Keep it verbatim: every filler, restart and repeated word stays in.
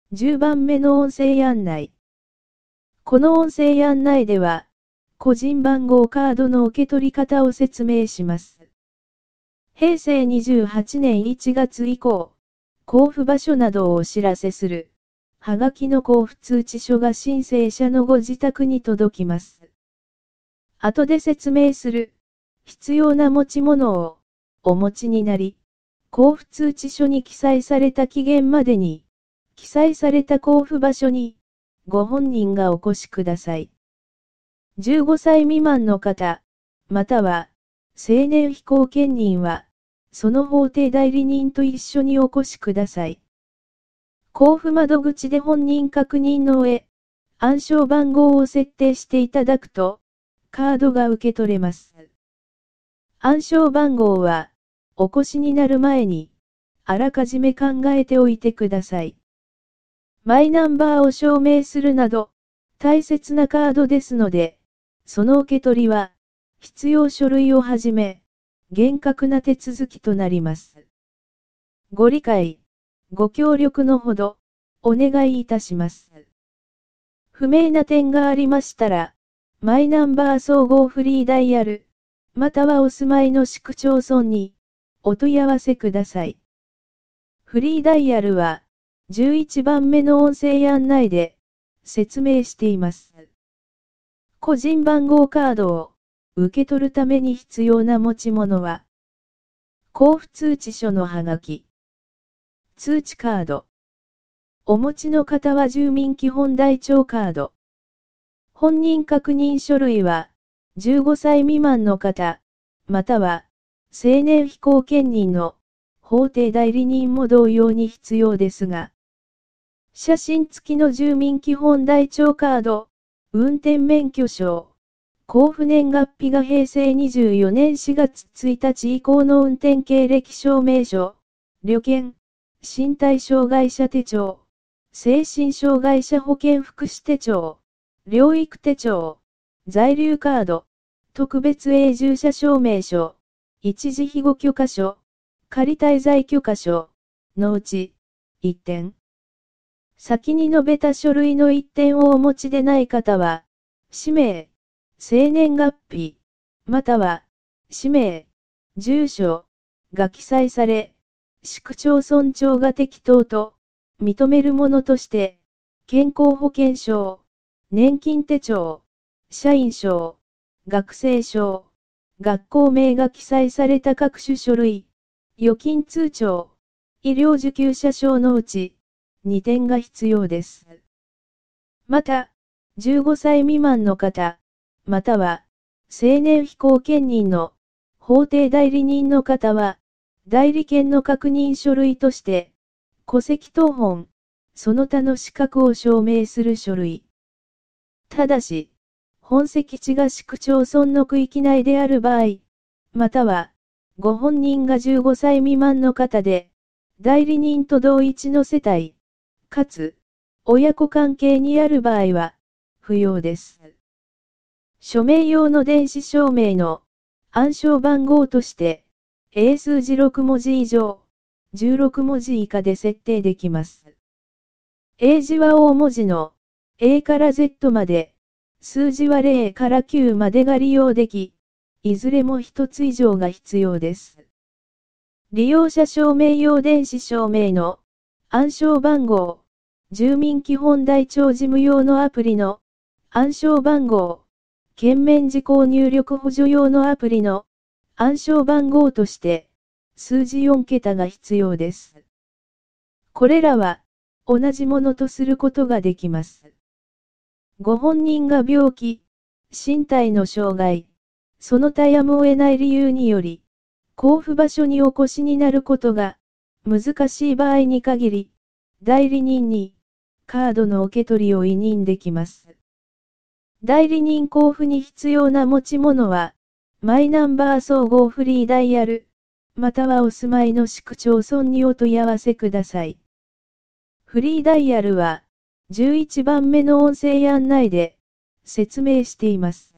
じゅうばんめの音声案内。この音声案内では、個人番号カードの受け取り方を説明します。へいせいにじゅうはちねんいちがつ以降、交付場所などをお知らせする、はがきの交付通知書が申請者のご自宅に届きます。後で説明する、必要な持ち物をお持ちになり、交付通知書に記載された期限までに、記載された交付場所に、ご本人がお越しください。じゅうごさい未満の方、または、成年非後見人は、その法定代理人と一緒にお越しください。交付窓口で本人確認の上、暗証番号を設定していただくと、カードが受け取れます。暗証番号は、お越しになる前に、あらかじめ考えておいてください。マイナンバーを証明するなど、大切なカードですので、その受け取りは、必要書類をはじめ、厳格な手続きとなります。ご理解、ご協力のほど、お願いいたします。不明な点がありましたら、マイナンバー総合フリーダイヤル、またはお住まいの市区町村に、お問い合わせください。フリーダイヤルは、じゅういちばんめの音声案内で、説明しています。個人番号カードを受け取るために必要な持ち物は、交付通知書のはがき、通知カード。お持ちの方は住民基本台帳カード。本人確認書類は、じゅうごさい未満の方、または、成年非後見人の法定代理人も同様に必要ですが、写真付きの住民基本台帳カード、運転免許証、交付年月日がへいせいにじゅうよねんしがつついたち以降の運転経歴証明書、旅券、身体障害者手帳、精神障害者保健福祉手帳、療育手帳、在留カード、特別永住者証明書、一時庇護許可書、仮滞在許可書のうちいってん。先に述べた書類のいってんをお持ちでない方は、氏名、生年月日、または、氏名、住所が記載され、市区町村長が適当と認めるものとして、健康保険証、年金手帳、社員証、学生証、学校名が記載された各種書類、預金通帳、医療受給者証のうち、にてんが必要です。また、じゅうごさい未満の方、または、成年非後見人の法定代理人の方は、代理権の確認書類として、戸籍謄本、その他の資格を証明する書類。ただし、本籍地が市区町村の区域内である場合、または、ご本人がじゅうごさい未満の方で、代理人と同一の世帯、かつ、親子関係にある場合は、不要です。署名用の電子証明の暗証番号として、英数字ろくもじ以上、じゅうろくもじ以下で設定できます。英字は大文字の A から Z まで、数字はゼロからきゅうまでが利用でき、いずれもひとつ以上が必要です。利用者証明用電子証明の暗証番号、住民基本台帳事務用のアプリの暗証番号、券面事項入力補助用のアプリの暗証番号として数字よんけたが必要です。これらは同じものとすることができます。ご本人が病気、身体の障害、その他やむを得ない理由により、交付場所にお越しになることが難しい場合に限り、代理人にカードの受け取りを委任できます。代理人交付に必要な持ち物は、マイナンバー総合フリーダイヤル、またはお住まいの市区町村にお問い合わせください。フリーダイヤルは、じゅういちばんめの音声案内で説明しています。